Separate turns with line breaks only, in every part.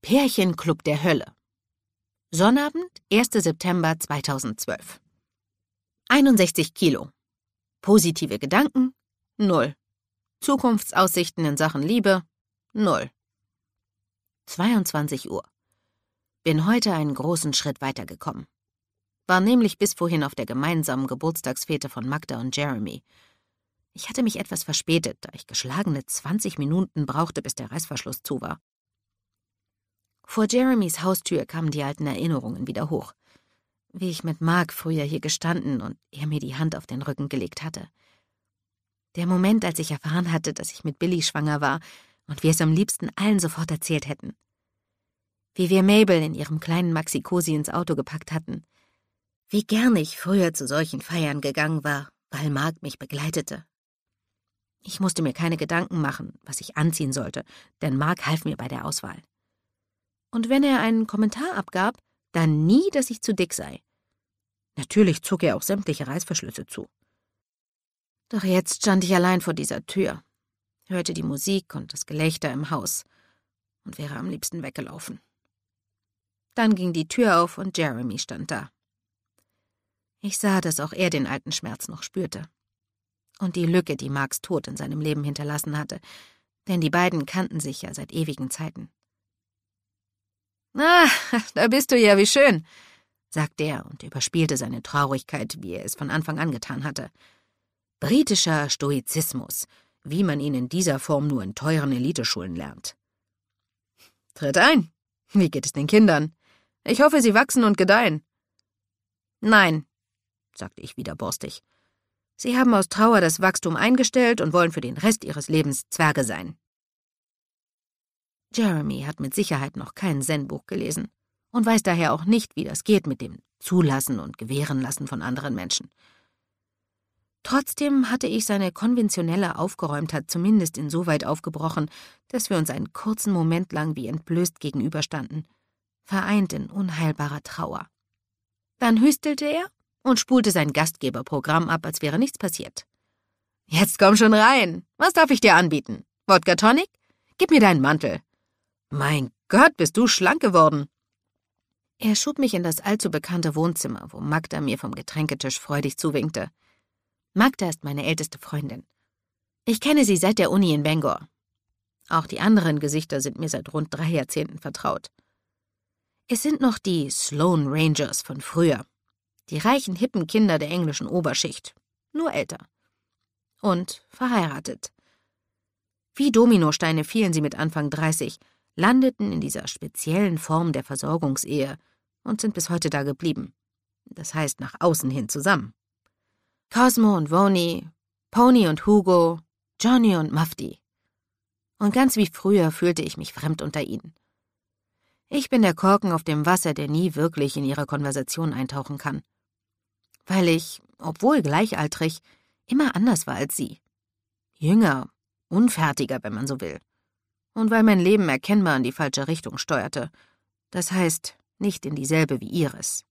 Pärchenclub der Hölle. Sonnabend, 1. September 2012. 61 Kilo. Positive Gedanken? 0. Zukunftsaussichten in Sachen Liebe? 0. 22 Uhr. Bin heute einen großen Schritt weitergekommen. War nämlich bis vorhin auf der gemeinsamen Geburtstagsfete von Magda und Jeremy. Ich hatte mich etwas verspätet, da ich geschlagene 20 Minuten brauchte, bis der Reißverschluss zu war. Vor Jeremys Haustür kamen die alten Erinnerungen wieder hoch. Wie ich mit Mark früher hier gestanden und er mir die Hand auf den Rücken gelegt hatte. Der Moment, als ich erfahren hatte, dass ich mit Billy schwanger war und wir es am liebsten allen sofort erzählt hätten. Wie wir Mabel in ihrem kleinen Maxi-Cosi ins Auto gepackt hatten. Wie gern ich früher zu solchen Feiern gegangen war, weil Mark mich begleitete. Ich musste mir keine Gedanken machen, was ich anziehen sollte, denn Mark half mir bei der Auswahl. Und wenn er einen Kommentar abgab, dann nie, dass ich zu dick sei. Natürlich zog er auch sämtliche Reißverschlüsse zu. Doch jetzt stand ich allein vor dieser Tür, hörte die Musik und das Gelächter im Haus und wäre am liebsten weggelaufen. Dann ging die Tür auf und Jeremy stand da. Ich sah, dass auch er den alten Schmerz noch spürte. Und die Lücke, die Marks Tod in seinem Leben hinterlassen hatte, denn die beiden kannten sich ja seit ewigen Zeiten. »Ah, da bist du ja, wie schön«, sagte er und überspielte seine Traurigkeit, wie er es von Anfang an getan hatte. Britischer Stoizismus, wie man ihn in dieser Form nur in teuren Eliteschulen lernt. »Tritt ein. Wie geht es den Kindern? Ich hoffe, sie wachsen und gedeihen.« »Nein«, sagte ich wieder borstig. »Sie haben aus Trauer das Wachstum eingestellt und wollen für den Rest ihres Lebens Zwerge sein.« Jeremy hat mit Sicherheit noch kein Zen-Buch gelesen und weiß daher auch nicht, wie das geht mit dem Zulassen und Gewährenlassen von anderen Menschen. Trotzdem hatte ich seine konventionelle Aufgeräumtheit zumindest insoweit aufgebrochen, dass wir uns einen kurzen Moment lang wie entblößt gegenüberstanden, vereint in unheilbarer Trauer. Dann hüstelte er und spulte sein Gastgeberprogramm ab, als wäre nichts passiert. »Jetzt komm schon rein. Was darf ich dir anbieten? Wodka Tonic? Gib mir deinen Mantel.« »Mein Gott, bist du schlank geworden.« Er schob mich in das allzu bekannte Wohnzimmer, wo Magda mir vom Getränketisch freudig zuwinkte. Magda ist meine älteste Freundin. Ich kenne sie seit der Uni in Bangor. Auch die anderen Gesichter sind mir seit rund 3 Jahrzehnten vertraut. Es sind noch die Sloane Rangers von früher. Die reichen, hippen Kinder der englischen Oberschicht, nur älter. Und verheiratet. Wie Dominosteine fielen sie mit Anfang 30, landeten in dieser speziellen Form der Versorgungsehe und sind bis heute da geblieben. Das heißt, nach außen hin zusammen. Cosmo und Voni, Pony und Hugo, Johnny und Mufti. Und ganz wie früher fühlte ich mich fremd unter ihnen. Ich bin der Korken auf dem Wasser, der nie wirklich in ihre Konversation eintauchen kann. Weil ich, obwohl gleichaltrig, immer anders war als sie. Jünger, unfertiger, wenn man so will. Und weil mein Leben erkennbar in die falsche Richtung steuerte. Das heißt, nicht in dieselbe wie ihres.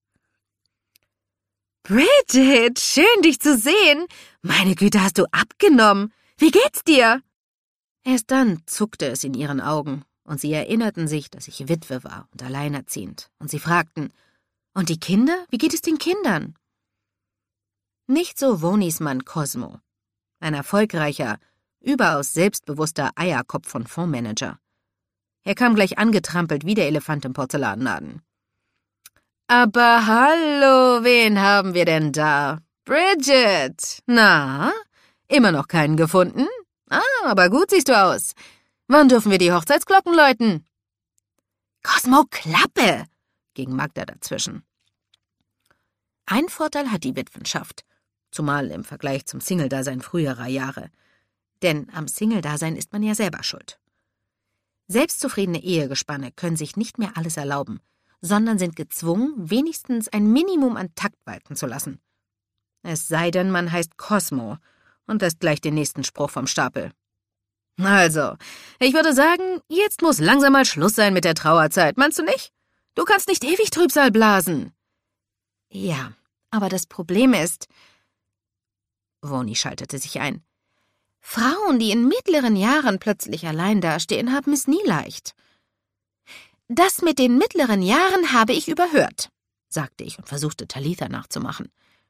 »Bridget, schön, dich zu sehen. Meine Güte, hast du abgenommen. Wie geht's dir?« Erst dann zuckte es in ihren Augen, und sie erinnerten sich, dass ich Witwe war und alleinerziehend. Und sie fragten, »Und die Kinder? Wie geht es den Kindern?« Nicht so Vonis Mann Cosmo. Ein erfolgreicher, überaus selbstbewusster Eierkopf von Fondsmanager. Er kam gleich angetrampelt wie der Elefant im Porzellanladen. »Aber hallo, wen haben wir denn da? Bridget! Na, immer noch keinen gefunden? Aber gut siehst du aus. Wann dürfen wir die Hochzeitsglocken läuten?« »Cosmo, Klappe!« ging Magda dazwischen. Ein Vorteil hat die Witwenschaft, zumal im Vergleich zum Single-Dasein früherer Jahre. Denn am Single-Dasein ist man ja selber schuld. Selbstzufriedene Ehegespanne können sich nicht mehr alles erlauben, sondern sind gezwungen, wenigstens ein Minimum an Takt walten zu lassen. Es sei denn, man heißt Cosmo und lässt gleich den nächsten Spruch vom Stapel. Also, ich würde sagen, jetzt muss langsam mal Schluss sein mit der Trauerzeit, meinst du nicht? Du kannst nicht ewig Trübsal blasen. Ja, aber das Problem ist... Voni schaltete sich ein. Frauen, die in mittleren Jahren plötzlich allein dastehen, haben es nie leicht. »Das mit den mittleren Jahren habe ich überhört«, sagte ich und versuchte, Talitha nachzumachen.